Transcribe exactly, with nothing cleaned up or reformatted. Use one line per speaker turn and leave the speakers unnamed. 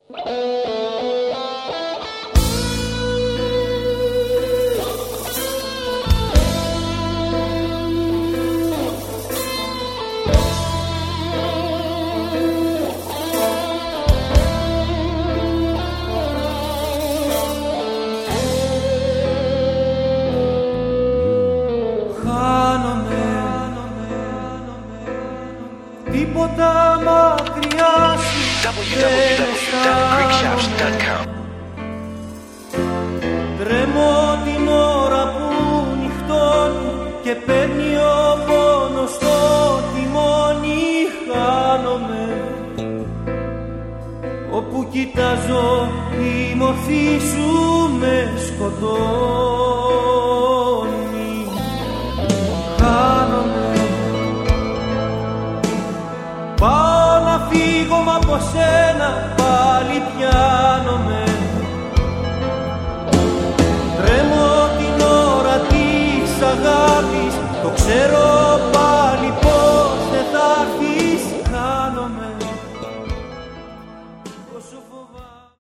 Τίποτα μακριά σου
double-u double-u double-u dot greek shops dot com.
Τρέμω την ώρα που νυχτώνει και παίρνει ο πόνος στο τιμόνι. Χάνομαι όπου κοιτάζω η μορφή σου με σκοτώνει. Χάνομαι. Πάω να φύγω μ' από σένα, πάλι πιάνομαι. Τρέμω την ώρα της αγάπης, το ξέρω πάλι.